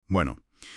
Bueno,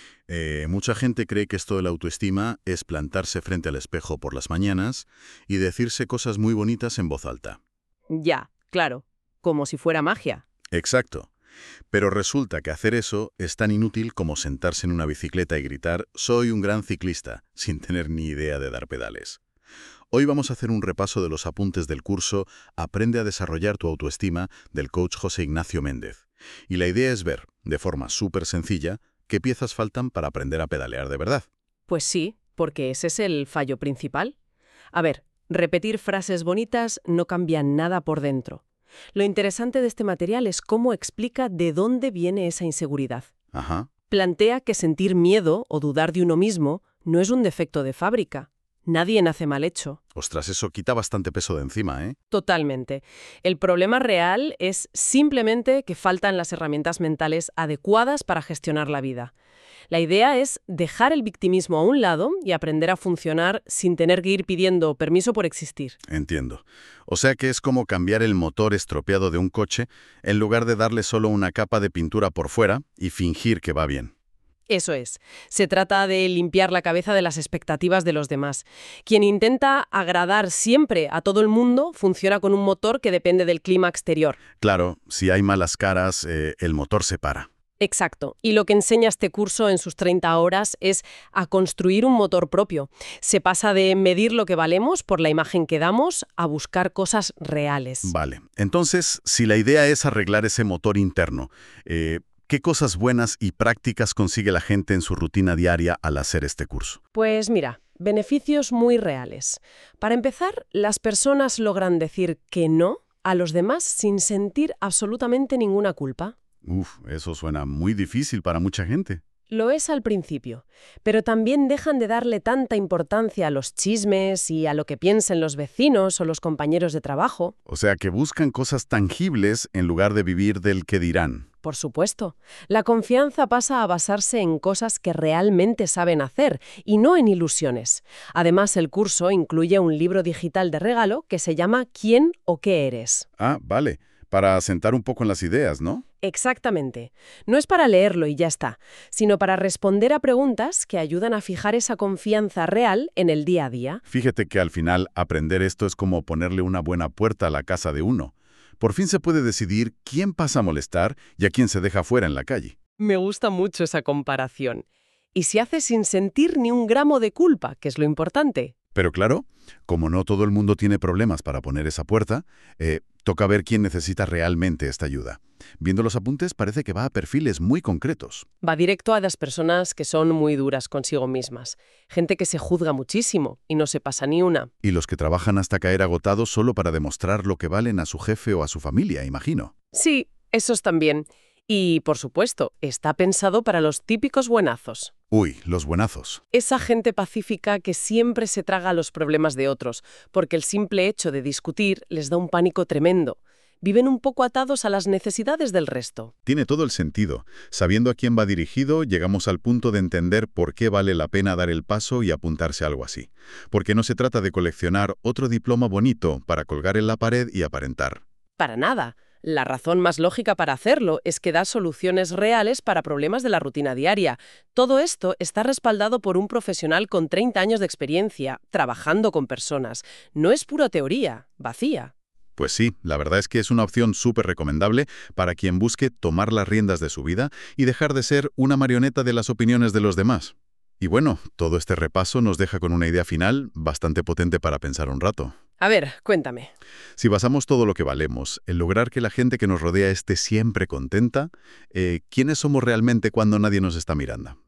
mucha gente cree que esto de la autoestima es plantarse frente al espejo por las mañanas y decirse cosas muy bonitas en voz alta. Ya, claro, como si fuera magia. Exacto. Pero resulta que hacer eso es tan inútil como sentarse en una bicicleta y gritar «Soy un gran ciclista», sin tener ni idea de dar pedales. Hoy vamos a hacer un repaso de los apuntes del curso Aprende a desarrollar tu autoestima del coach José Ignacio Méndez. Y la idea es ver, de forma súper sencilla, qué piezas faltan para aprender a pedalear de verdad. Pues sí, porque ese es el fallo principal. A ver, repetir frases bonitas no cambia nada por dentro. Lo interesante de este material es cómo explica de dónde viene esa inseguridad. Ajá. Plantea que sentir miedo o dudar de uno mismo no es un defecto de fábrica. Nadie nace mal hecho. Ostras, eso quita bastante peso de encima, ¿eh? Totalmente. El problema real es simplemente que faltan las herramientas mentales adecuadas para gestionar la vida. La idea es dejar el victimismo a un lado y aprender a funcionar sin tener que ir pidiendo permiso por existir. Entiendo. O sea que es como cambiar el motor estropeado de un coche en lugar de darle solo una capa de pintura por fuera y fingir que va bien. Eso es. Se trata de limpiar la cabeza de las expectativas de los demás. Quien intenta agradar siempre a todo el mundo funciona con un motor que depende del clima exterior. Claro, si hay malas caras, el motor se para. Exacto. Y lo que enseña este curso en sus 30 horas es a construir un motor propio. Se pasa de medir lo que valemos por la imagen que damos a buscar cosas reales. Vale. Entonces, si la idea es arreglar ese motor interno, ¿qué cosas buenas y prácticas consigue la gente en su rutina diaria al hacer este curso? Pues mira, beneficios muy reales. Para empezar, las personas logran decir que no a los demás sin sentir absolutamente ninguna culpa. Uf, eso suena muy difícil para mucha gente. Lo es al principio, pero también dejan de darle tanta importancia a los chismes y a lo que piensen los vecinos o los compañeros de trabajo. O sea, que buscan cosas tangibles en lugar de vivir del que dirán. Por supuesto, la confianza pasa a basarse en cosas que realmente saben hacer y no en ilusiones. Además, el curso incluye un libro digital de regalo que se llama ¿Quién o qué eres? Ah, vale. Para asentar un poco en las ideas, ¿no? Exactamente. No es para leerlo y ya está, sino para responder a preguntas que ayudan a fijar esa confianza real en el día a día. Fíjate que al final aprender esto es como ponerle una buena puerta a la casa de uno. Por fin se puede decidir quién pasa a molestar y a quién se deja fuera en la calle. Me gusta mucho esa comparación. Y se hace sin sentir ni un gramo de culpa, que es lo importante. Pero claro, como no todo el mundo tiene problemas para poner esa puerta, toca ver quién necesita realmente esta ayuda. Viendo los apuntes parece que va a perfiles muy concretos. Va directo a las personas que son muy duras consigo mismas. Gente que se juzga muchísimo y no se pasa ni una. Y los que trabajan hasta caer agotados solo para demostrar lo que valen a su jefe o a su familia, imagino. Sí, esos también. Y, por supuesto, está pensado para los típicos buenazos. Uy, los buenazos. Esa gente pacífica que siempre se traga los problemas de otros, porque el simple hecho de discutir les da un pánico tremendo. Viven un poco atados a las necesidades del resto. Tiene todo el sentido. Sabiendo a quién va dirigido, llegamos al punto de entender por qué vale la pena dar el paso y apuntarse a algo así. Porque no se trata de coleccionar otro diploma bonito para colgar en la pared y aparentar. Para nada. La razón más lógica para hacerlo es que da soluciones reales para problemas de la rutina diaria. Todo esto está respaldado por un profesional con 30 años de experiencia, trabajando con personas. No es pura teoría, vacía. Pues sí, la verdad es que es una opción súper recomendable para quien busque tomar las riendas de su vida y dejar de ser una marioneta de las opiniones de los demás. Y bueno, todo este repaso nos deja con una idea final bastante potente para pensar un rato. A ver, cuéntame. Si basamos todo lo que valemos en lograr que la gente que nos rodea esté siempre contenta, ¿quiénes somos realmente cuando nadie nos está mirando?